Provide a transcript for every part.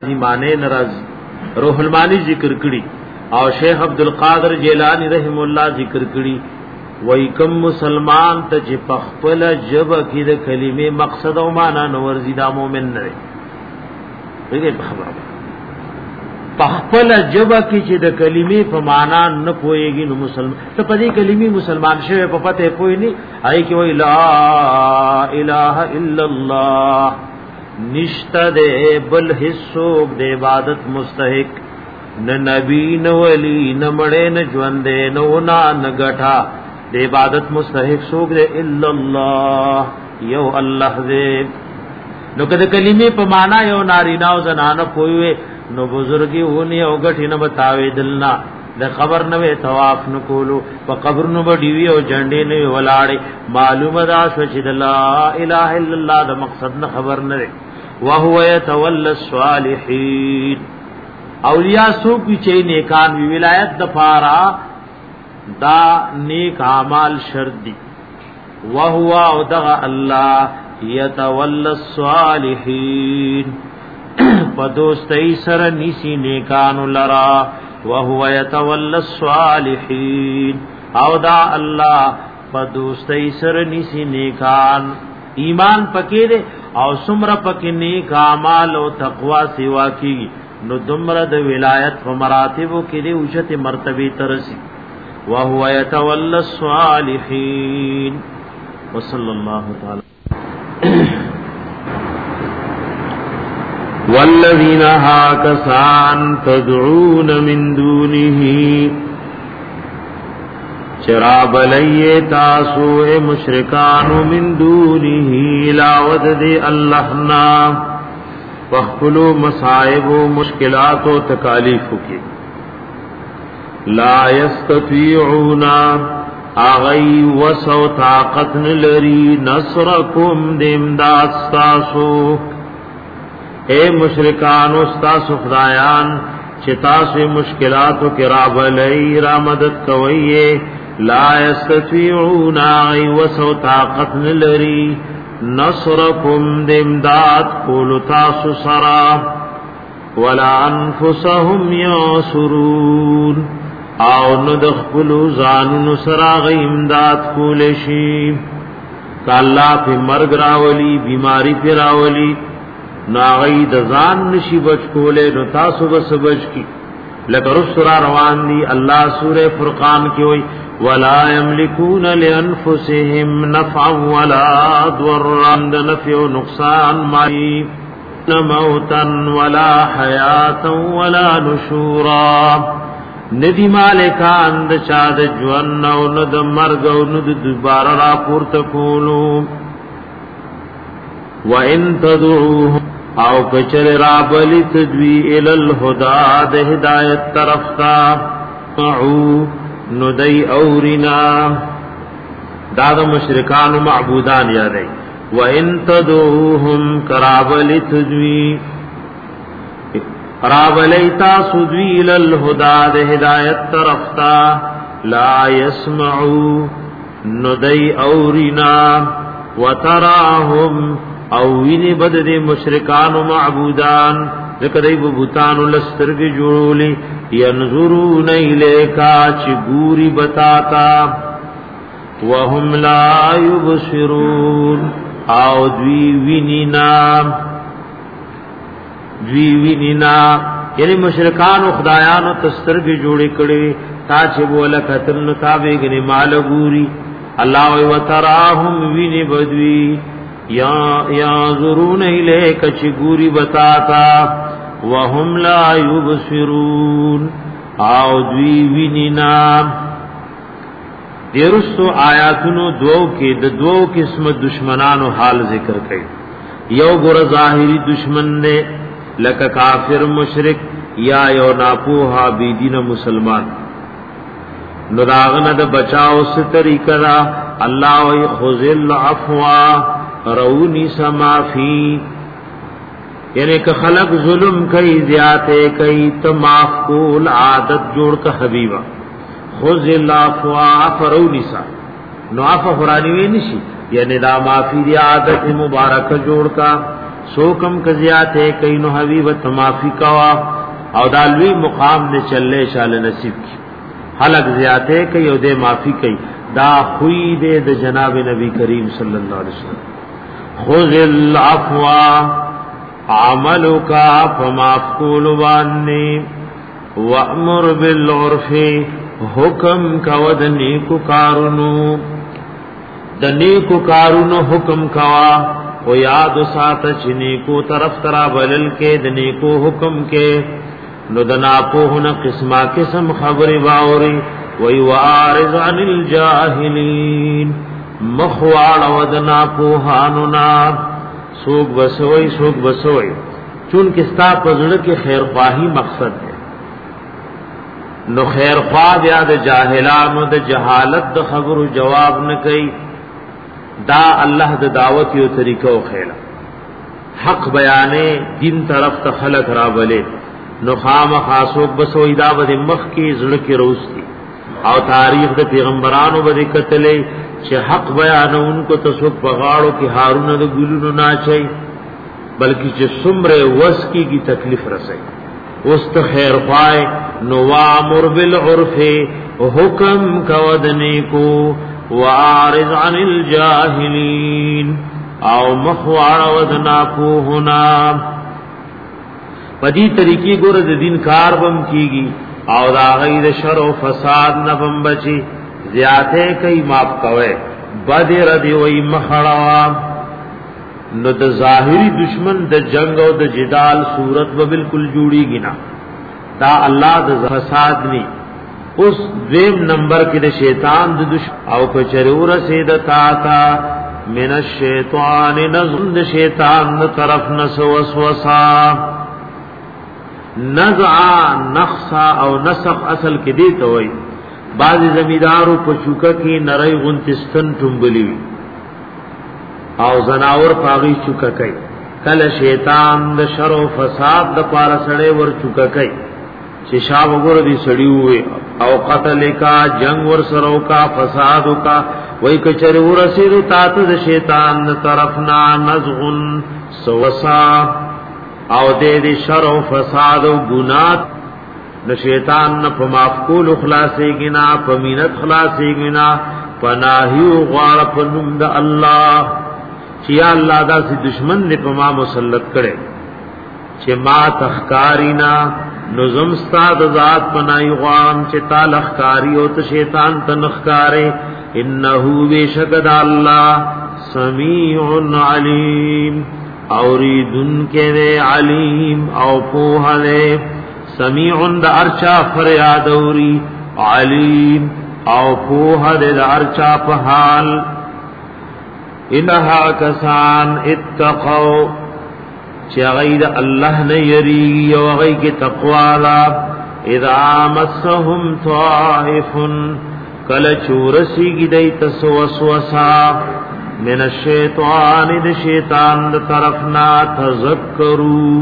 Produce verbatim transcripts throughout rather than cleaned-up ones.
معنی ناراض روح المانی ذکر کړي او شیخ عبد القادر جیلانی رحم الله ذکر کړي وای کوم مسلمان ته چې پخپل جب کې د کلمې مقصد او معنا نور زیدا مؤمن نه دی دغه خبره پخپل جب کې چې د کلمې په معنا نه پويږي نو مسلمان ته په دې کلمې مسلمان شوی په پته پوي نه آی کې وای لا اله الا الله نشتا دے بل حصوک دے عبادت مستحق نہ نبی نہ ولی نہ مڑے نہ جوندے نہ اونا نہ گٹھا دے عبادت مستحق سوک دے الا اللہ یو اللہ دے نو کدے کلمے پا مانا یو نارینا و زنانا کوئے نو بزرگی ہونی او گٹھی نہ بتاوے دلنا دے قبر نوے تواف نکولو پا قبر نو بڑیوی او جنڈے نوے ولاڑے معلوم دا شوچد لا الہ الا اللہ دا مقصد نہ خبر نوے وهو يتولى الصالحين اولیاء سو پیچھے نیکان وی ولایت دفارا دا نیک اعمال شرط دی وهو ودغ الله يتولى الصالحين پدوستی سر نیسی نیکان لرا وهو يتولى الصالحين او دا الله پدوستی سر نیسی نیکان ایمان پکې دے او سمره پکې نیک اعمال او تقوا سیوا کی نو دمره د ولایت په مراتبو کې دې اوچته مرتبه ترسي وهو يتولى الصالحين وصلى الله تعالی والذین هاکسان تدعون من دونه چراب لئیے تاسو اے مشرکانو من دونه لاود دے اللہنا وخلو مصائب و مشکلات و تکالیف کی لا یستطیعونا آغی وسو طاقت نلری نصرکم دیمداد ستاسو اے مشرکانو ستاسو خدایان چتاسو مشکلاتو کی راب لئی را مدد کوئیے لا یستطيعون ای وسو طاقت نلری نصرکم دمداد قول تاسو سرا ولا انفسهم یاسرون او ندخلو زانون سرا غی امداد کولشی کہ اللہ پی مرگ راولی بیماری پی راولی ناغی دزان نشی بچ کولے نو تاسو بس بچ کی لکہ رسرا روان دی اللہ سورہ فرقان کی ہوئی ولا يملكون لانفسهم نفعا ولا ضرا نفع نقصان مائی موتا ولا حیاتا ولا نشورا ندی مالکان د چاد جوان او ند مرگ او ند دوبارہ را پورت کولو وان تدعوهم او کچر رابلی تدوی الالہدا د ہدایت طرف تا معو ندی اورینا داد مشرکان و معبودان یادی وَإِن تَدْعُوهُمْ كَرَابَلِ تُدْوِي رَابَلِيْتَا سُدْوِي لَلْهُدَى دِ هدایت طرفتا لا يَسْمَعُوا ندی اورینا وَتَرَاهُمْ اوین بدد مشرکان و معبودان ذکر ای بوتان لسترگ جوڑولی ینظرون الیکا چگوری بتاتا وهم لا یبصرون او دوی وینینا دوی وینینا یعنی مشرکان و خدایان و تسترگ جوڑی کڑی تا چه بولا قتل نتابے گنی مال گوری اللہ و تراہم وینی بدوی یا یانظرون الیک چگوری بتاتا وهم لا یبصرون او دوی وینینا دیرستو آیاتونو دو کې د دو قسم دشمنانو حال ذکر کړي یو ګور ظاهری دشمن نه لکه کافر مشرک یا یو ناپوها بيدینه مسلمان نو داغنه د بچاو ست طریقه دا الله او خذل عفوا رونی سمافی یعنی کہ خلق ظلم کئی زیادے کئی تماف کول عادت جوڑ کا حبیبہ خذ العفو فرونی سا نو عفو فرانی وی نشی یعنی دا معافی دی عادت مبارک جوڑ کا سوکم کزیاته کینو حبیب تمافی کوا او دالوی مقام دے چلے شال نصیب کی حلق زیاته کئی او دے معافی کئی دا خوی دے د جناب نبی کریم صلی اللہ علیہ وسلم خذ العفو عملک فمافقول وانی وامر بالعرف حکم کوا د نیکو کارونو د نیکو کارونو حکم کوا او یاد سات چې نیکو طرف ترا بلل کې د نیکو حکم کې نو د ناپوهنه قسمه قسم خبره باوري وی وارض عن الجاهلین مخوال ود ناپوهانو نا سوق بسوي سوق بسوي چون کستا پزړه کې خیر خواهی مقصد ہے نو خیر خواه بیا د جاهلانو د جهالت د خبرو جواب نه کوي دا الله د دعوت یو طریقو خیلا حق بیانې دین طرف ته خلق را بلې نو خام خاصوک بسوي دا بد مخ کې زړه کې روستي او تاریخ د پیغمبرانو باندې کتلې چې حق بیانونکو ته څوک بغاړو کې هارون د ګلونو ناچي بلکې چې سمره وس کیږي تکلیف رسي واست خیر پای نو وامر بالعرف حکم کودنی کو وارض عن الجاهلین او مخوار ودنا پوهنا پدی طریقې ګور د دین کار بم کیږي او دا غیر شر او فساد نه بم بچي زیاته کوي ماف کوي بدر دی وای مخړوا نو د ظاهری دشمن د جنگ او د جدال صورت به بالکل جوړیږي نه دا الله د فساد ني اوس دیم نمبر کې د شیطان د دشمن او کچرور سید تا تا من الشیطان نزغ د شیطان طرف نس وسوسه نزع نخصا او نسق اصل کې دی ته وای بعض زمیدارو په چوکا کې نری غنتستن ټومبلی او زناور پاغي چوکا کوي کله شیطان د شر او فساد د پاره سړې ور چوکا کوي چې شاب وګور دي سړی وي او قتل کا جنگ ور سرو کا فساد کا وای کچره ورسېرو تاسو د شیطان طرفنا نزغن سوسا او دې دې شر او فساد او ګناه د شیطان نه په معقول خلاصي گنا په مینت خلاصي گنا پناهي او غار په نوم د الله چې الله دا سي دشمن دې په ما مسلط کړي چې ما تخکارینا نظم استاد ذات پناهي غام چې تالخکاری او ته شیطان تنخکاره انه بشکد الله سميع عليم اوریدن کے دے علیم او پوہ دے سمیع دا ارچا فریاد اوری علیم او پوہ دے دا ارچا پحال انہا کسان اتقو چی غید اللہ نیری یو غی کی تقوالا اذا مسهم طائفن کل چورسی گی دی تسوسوسا من الشیطان د شیطان د طرفنا تذکروا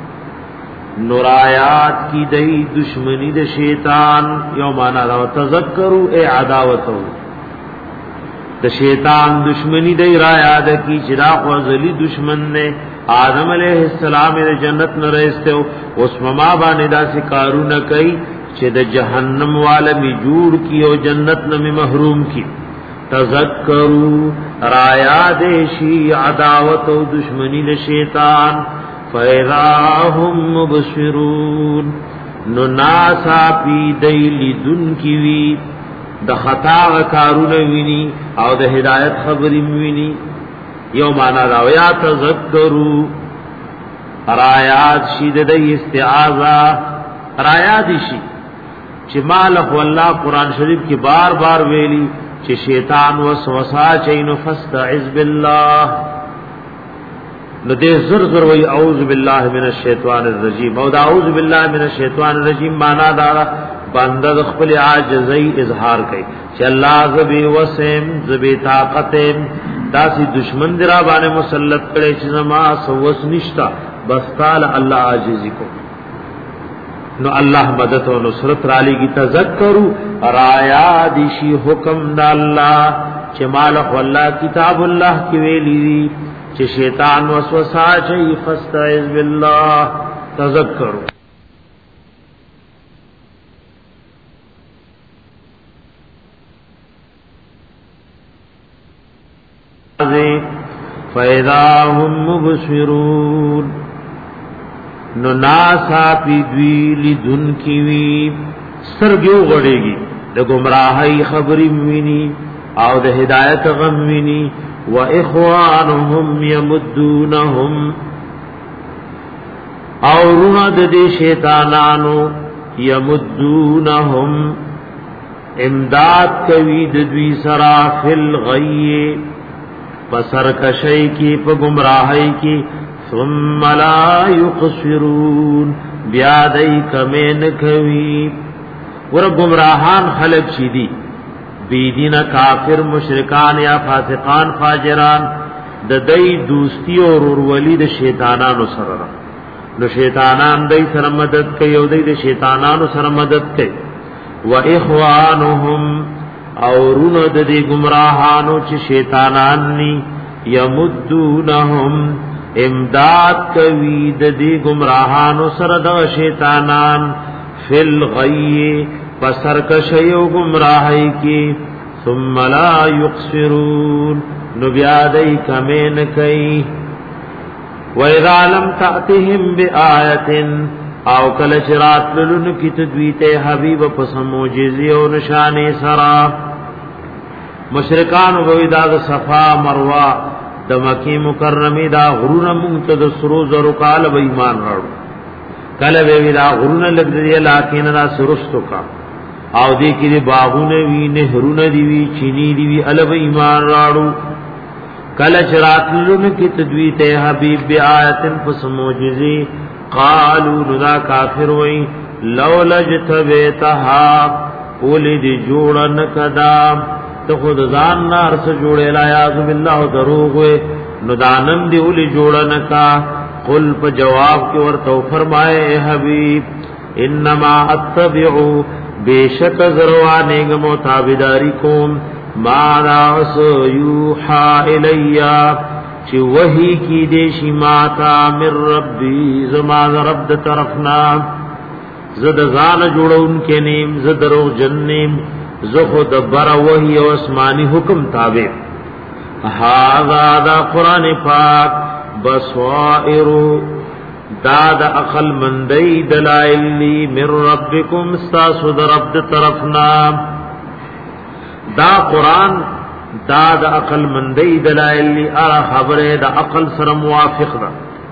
نورایات کی دی دشمنی د شیطان یو معنا دا تذکروا ای عداوتو د شیطان دشمنی دی را یاد کی چرا غزلی دشمن نے آدم علیہ السلام د جنت نه رسته اوس ما باندې دا کارونه کوي چې د جهنم والا می جوړ کی او جنت نه محروم کی تذکروا رایا دیشی عداوت و دشمنی د شیطان فیراهم مبصرون نو ناسا پی دیلی دن کی وی د خطا کارون ویني او د هدایت خبرې ویني یو معنا دا یا تذکروا رایات شید د استعاذہ رایات شي چې مالک والله قران شریف کې بار بار ویلي چې شیطان وسوسه چینو فاستعذ بالله نو دې زر زر وی اعوذ بالله من الشیطان الرجیم او دا اعوذ بالله من الشیطان الرجیم معنا دا بنده خپل عاجزی اظهار کوي چې الله زبی وسم زبی طاقتم داسې دشمن درا باندې مسلط کړي چې زما سوس نشتا بس تعالی الله عاجزی کو نو الله مدد او نصرت را لګي تذکروا رایا دیشی حکم د الله چې مالک والله کتاب الله کې ویلي چې شیطان وسوسه کوي فاستعذ بالله تذکروا فَإِذَا هُمْ مُبْصِرُونَ نو ناسا پی دوی لدن کی وی سرگیو غڑیگی دا گمراہی خبری وینی او دا ہدایت غم وینی وَإِخْوَانُهُمْ يَمُدُّونَهُمْ او رند دی شیطانانو یمدونہم امداد کوي د دوی سرا فل غی پسر کشی کی په گمراهی کی ثم لا یقصرون بیا دای کمن کوي ور گمراهان خلق چي دي بی دین کافر مشرکان یا فاسقان فاجران د دای دوستی او ورولید شیطانانو سره نو شیطانان دای سره مدد کوي او دای د شیطانانو سره مدد کوي و اخوانهم او رونو د دې گمراهانو چې شیطانان ني یمدونهم امداد کوي د دې گمراهانو سره د شیطانان فل غی پسر کشی او گمراهی کی ثم لا یقصرون نو بیا دای کمن کوي وَإِذَا لَمْ تَأْتِهِمْ بِآيَةٍ او کل چرات للن کی تدویت حبیب پس موجزی و نشان سرا مشرکان ویدا دا صفا مروا دا مکی مکرمی دا غرون منتد سروز و رکال و ایمان راڑو کل ویدا غرون لگدی لیکن دا سرستو کا او دیکی دی باغون وی نهرون دیوی چینی دیوی علب ایمان راڑو کل چرات للن کی تدویت حبیب بی آیتن پس موجزی قالوا ندا کافر وئی لولا جتبیتها اولی دی جوڑن کدا تو خود ځان نار سے جوڑے لا یاذ بالله دروغ وے ندانم دی اولی جوڑن کا قل په جواب کې ورته فرمائے اے حبیب انما اتبعو بیشک زروانه گمو تابعداری کوم ما راس یوحا الیا چی وحی کی دیشی ماتا من ربی زمان رب د طرفنا زد زان جوڑو ان کے نیم زد روغ جن نیم زخو دبر وحی و اسمانی حکم تابع هذا دا قرآن پاک بصائرو دا دا اقل مندی دلائلی من ربکم استاسو دا رب د طرفنا دا قرآن دا دا عقل مندی دلائل لی ارا خبر دا عقل سر موافق دا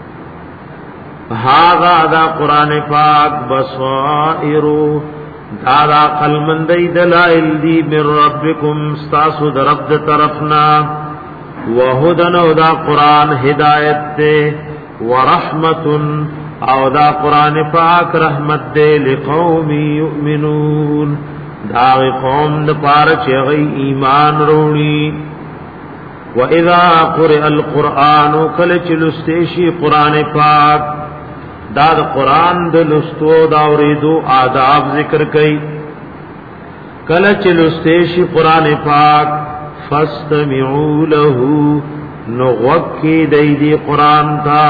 هاغا دا قرآن پاک بصائرو دا دا عقل مندی دلائل دی من ربکم ستاسو دا رب دا طرفنا وہدن او دا قرآن ہدایت دے ورحمتن او دا قرآن پاک رحمت دے لقوم یؤمنون داغ قوم د پار چغی ایمان روڑی و اذا قرئ القرآن کل چلستیشی قرآن پاک داد قرآن د لستو داوریدو آداب ذکر کئی کل چلستیشی قرآن پاک فاستمعوا له نغوکی دیدی قرآن تا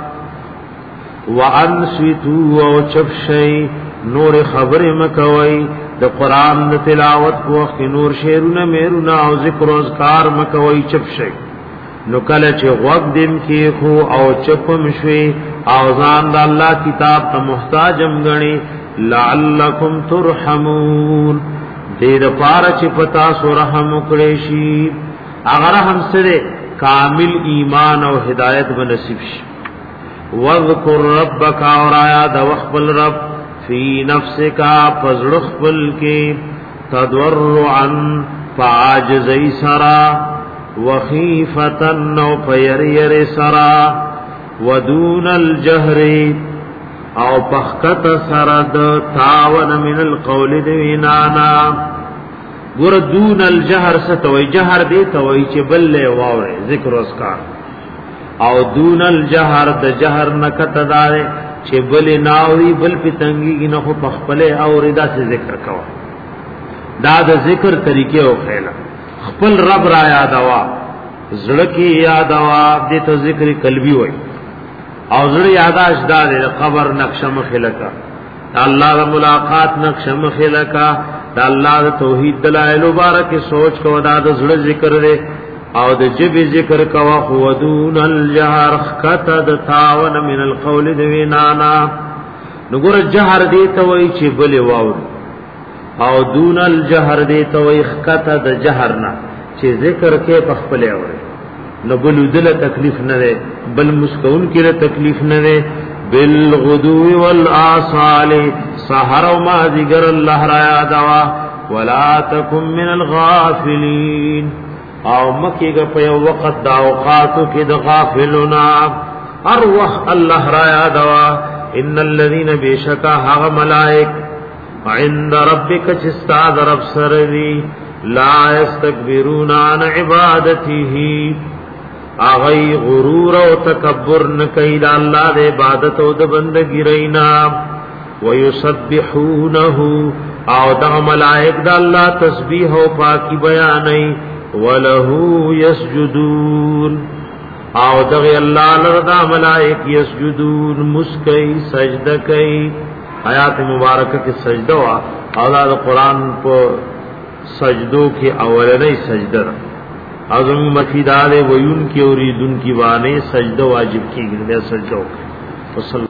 وانصتوا او چپشی نور خبر مکوئی د قران د تلاوت په وخت نور شعرونه مېرونه او ذکر او اذکار مکوي چپ شي نو کله چې غوږ دین کې خو او چپم شوي او ځان د الله کتاب ته محتاجم غني لعلکم ترحمون دې د پاره چې پتا سو رحم وکړي شي اگر هم سره کامل ایمان او هدایت بنصیب شي واذکر ربک اور آیا د وخبل رب فی نفسک فزرخ بل کے تضرعا فعاجزی سرا وخیفتا نو پیر سرا ودون الجهر او پخکت سرد تاون من القول دوینانا گر دون الجهر ستوی جهر دیتوی چه بل واوی ذکر اسکار او دون الجهر د جهر نکت داره چې بل ناوی بل پتنګي نه خو پخپله او رضا سے ذکر کوا دا د ذکر طریقې او خیال خپل رب را یاد وا زړه کې یاد وا دې ته ذکر قلبي وای او زړه یاداش دار قبر نقشه مخلکا الله د ملاقات نقشه مخلکا د الله د توحید دلایل مبارک سوچ کو دا د زړه ذکر دې او د جبه ذکر کوا خودون الجهر خطا د تاون من القول د وینانا نګور جهر دې ته وای چې بلې واو او دون الجهر دې ته وای خطا د جهرنا چې ذکر کې پخپلې اوري نو بل دل تکلیف نه ده بل مسکون کې له تکلیف نه ده بالغدو والآصال سحر ما ذکر الله را یادوا ولا تکم من الغافلین او مکیګه په یو وخت د اوقاتو کې د غافلونا هر وخت الله را یادوا ان الذين بشکا هغه ملائک عند ربک چستاد رب سردی لا یستكبرون عن عبادته اغی غرور او تکبر نکید الله د عبادت او د بندګی رینا ويسبحونه او د ملائک د الله تسبیح او پاکی بیانای وله یسجدون او دغه الله لردا ملائک یسجدون مسکی سجده کوي آیات مبارکه کې سجده وا او د قران په سجدو کې اولنې سجده اعظم مفیدال ویون کی اوریدن کی وانه سجده واجب کی گئے سجدو